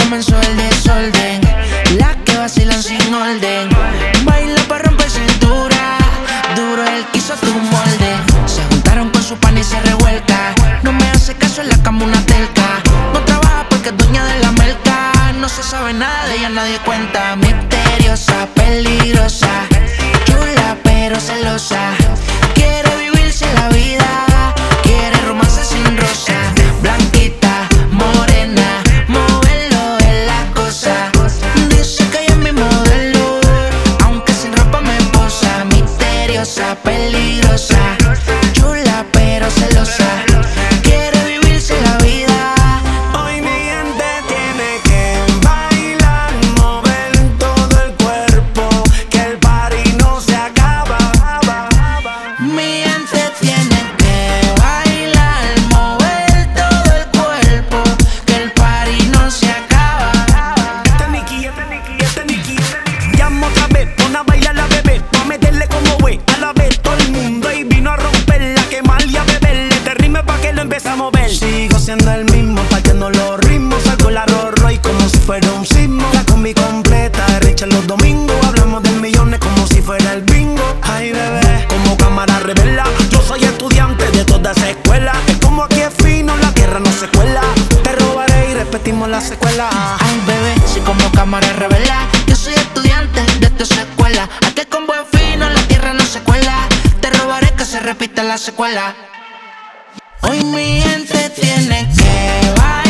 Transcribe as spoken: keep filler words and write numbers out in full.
comenzó el desorden. Las que vacilan sin orden. Baila pa' romper cintura. Duro el quiso tu molde. Se juntaron con su pan y se revuelca. No me hace caso en la cama una telca. No trabaja porque es dueña de la merca. No se sabe nada de ella, nadie cuenta. Misteriosa, peligrosa, chula pero celosa. Quiere vivirse la vida, quiere romance sin rosa. Blanquita, morena, moverlo es la cosa. Dice que ella es mi modelo, aunque sin ropa me posa. Misteriosa, peligrosa, chula pero celosa. Quiere vivirse la vida. Hoy mi gente tiene que bailar, mover todo el cuerpo, que el party no se acaba. Mi gente tiene que bailar, mover todo el cuerpo, que el party no se acaba. Este Nicky, este Nicky, este Nicky, este Nicky. Llamo otra vez, pon a bailar la bebé, pa' meterle como güey. A la vez todo el mundo y vino a romperla, quemar y a beberle. Te rime pa' que lo empiece a mover. Sigo siendo el mismo, partiendo los ritmos. Salgo la Rolls Royce como si fuera un sismo. La combi completa, recha los domingos. Hablamos de millones como si fuera el bingo. Ay bebé, como cámara revela. Yo soy estudiante de toda esa escuela. Es como aquí es fino, la tierra no se cuela. Te robaré y repetimos la secuela. Ay bebé, si como cámara revela. Yo soy estudiante de esta escuela. Aquí con buen fino, la tierra no se cuela. Te robaré que se repita la secuela. Hoy mi gente tiene que bailar.